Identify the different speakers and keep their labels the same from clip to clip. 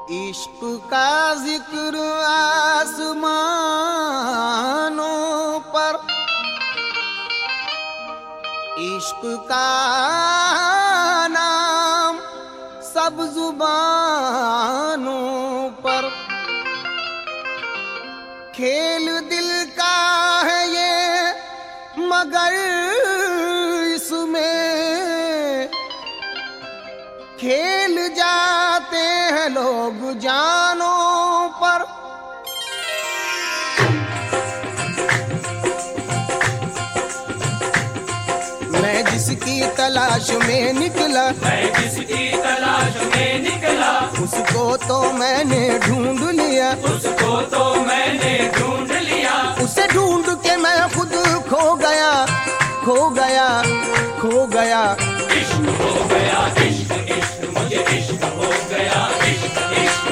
Speaker 1: इश्क का जिक्र आसमानों पर, इश्क का नाम सब जुबानों पर। खेल दिल का है ये मगर इसमें खेल जाते हैं लोग जानों पर। मैं जिसकी तलाश में निकला,
Speaker 2: मैं जिसकी तलाश में निकला,
Speaker 1: उसको तो मैंने ढूंढ लिया,
Speaker 2: उसको तो मैंने ढूंढ लिया।
Speaker 1: उसे ढूंढ के मैं खुद खो गया, खो गया, खो गया।
Speaker 2: इश्क हो गया, इश्क इश्क मुझे इश्क हो गया, इश्क इश्क।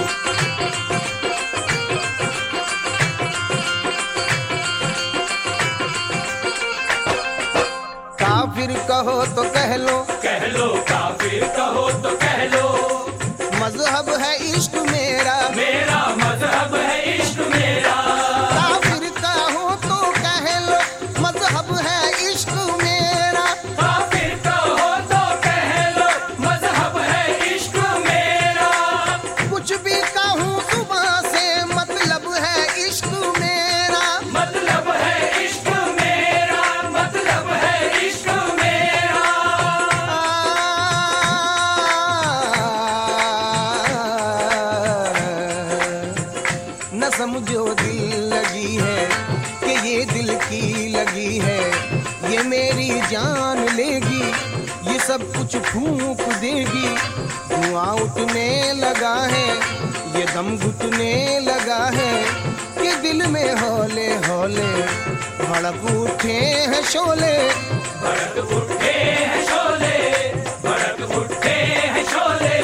Speaker 1: काफिर कहो तो कह लो,
Speaker 2: कह लो काफिर कहो तो कह लो,
Speaker 1: मजहब है इश्क मेरा,
Speaker 2: मेरा मजहब है इश्क मेरा।
Speaker 1: काफिर कहो तो कह लो, मजहब है इश्क मेरा।
Speaker 2: काफिर कहो तो कह लो, मजहब है इश्क मेरा।
Speaker 1: कुछ भी कहूँ सुबह से मतलब है इश्क मेरा,
Speaker 2: मतलब है इश्क मेरा, मतलब है इश्क मेरा।
Speaker 1: न समझो दिल लगी है कि ये दिल की लगी है, ये मेरी जान लेगी, ये सब कुछ फूंक देगी। धुआं उठने लगा है, ये दम घुटने लगा है, कि दिल में हौले हौले भड़क उठे हैं शोले।
Speaker 2: भड़क उठे हैं शोले, भड़क उठे हैं शोले।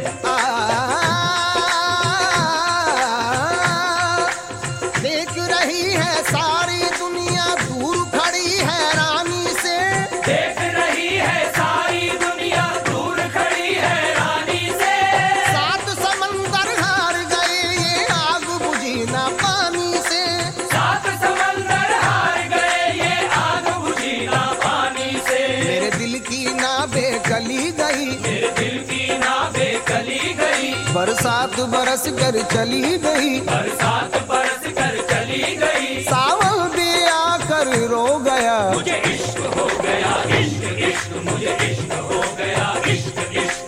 Speaker 1: देख रही है सारी दुनिया दूर खड़ी है रानी से,
Speaker 2: देख रही है सारी दुनिया दूर खड़ी है रानी से।
Speaker 1: सात समंदर हार गए ये आग बुझी ना पानी से।
Speaker 2: सात समंदर हार गए ये आग बुझी ना पानी से।
Speaker 1: मेरे दिल की नावें गली गई,
Speaker 2: मेरे दिल की नावें गली गई,
Speaker 1: बरसात बरस कर चली गई,
Speaker 2: बरसात बरस कर चली गई।
Speaker 1: सावन भी आकर रो गया।
Speaker 2: मुझे इश्क हो गया, इश्क इश्क मुझे इश्क हो गया, इश्क इश्क।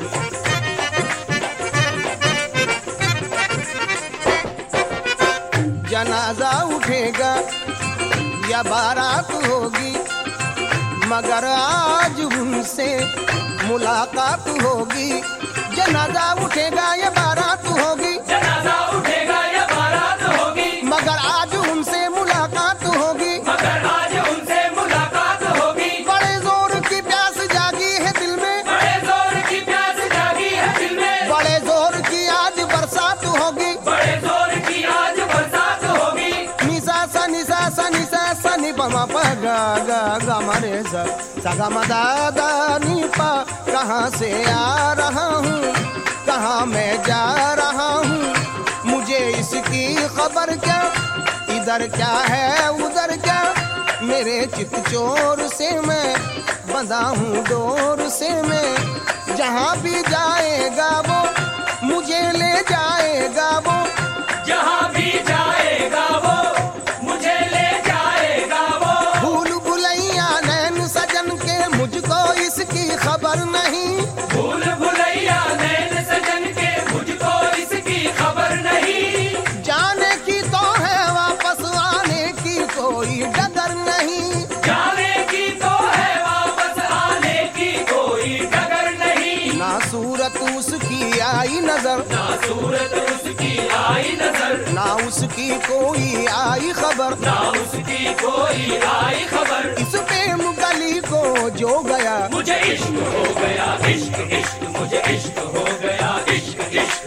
Speaker 1: जनाजा उठेगा या बारात होगी, मगर आज उनसे मुलाकात होगी। जनाजा उठेगा या बारात होगी,
Speaker 2: जनाजा उठेगा या बारात होगी,
Speaker 1: मगर आज उनसे मुलाकात होगी।
Speaker 2: मगर आज उनसे मुलाकात होगी।
Speaker 1: बड़े जोर की प्यास जागी है दिल में,
Speaker 2: बड़े जोर की प्यास जागी है दिल में,
Speaker 1: बड़े जोर की आज बरसात होगी।
Speaker 2: बड़े जोर की आज बरसात होगी।
Speaker 1: निसा सा निसा सा निसा सा नि प म प गा गा गा म रे सा सा गा म दा दा नि पा। कहाँ से आ रहा हूँ, कहाँ मैं जा रहा हूँ, मुझे इसकी खबर क्या। इधर क्या है उधर क्या, मेरे चित चोर से मैं बंधा हूँ डोर से मैं। जहाँ भी जाएगा वो मुझे ले जाएगा वो,
Speaker 2: जहाँ भी जाएगा वो मुझे ले जाएगा वो।
Speaker 1: भूल भुलैया नैन सजन के मुझको इसकी खबर नहीं।
Speaker 2: भूल भुलैया नैन सजन के मुझको इसकी खबर नहीं।
Speaker 1: जाने की तो है वापस आने की कोई डगर नहीं,
Speaker 2: जाने की तो है वापस आने की कोई डगर नहीं।
Speaker 1: ना सूरत उसकी आई नजर,
Speaker 2: ना सूरत उसकी आई नजर,
Speaker 1: ना उसकी कोई आई खबर।
Speaker 2: ना उसकी कोई आई खबर।
Speaker 1: इस प्रेम गली को जो गया,
Speaker 2: मुझे इश्क हो गया, इश्क इश्क मुझे इश्क हो गया, इश्क इश्क।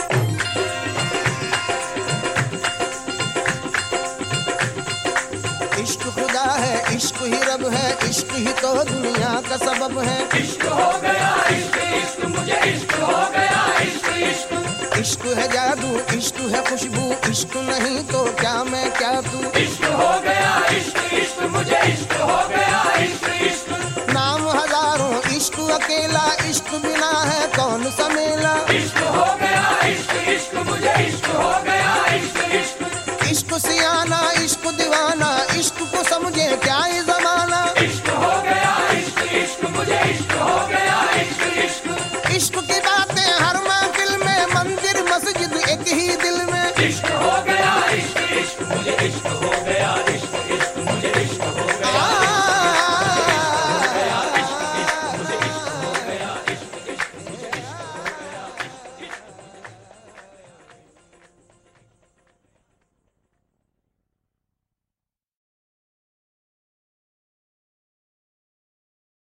Speaker 1: इश्क खुदा है, इश्क ही रब है, इश्क ही तो दुनिया का सबब है।
Speaker 2: इश्क हो गया, इश्क इश्क मुझे इश्क हो गया, इश्क इश्क
Speaker 1: इश्क है जादू, इश्क है खुशबू, इश्क नहीं तो क्या मैं क्या तू।
Speaker 2: इश्क हो गया इश्क, इश्क मुझे इश्क हो गया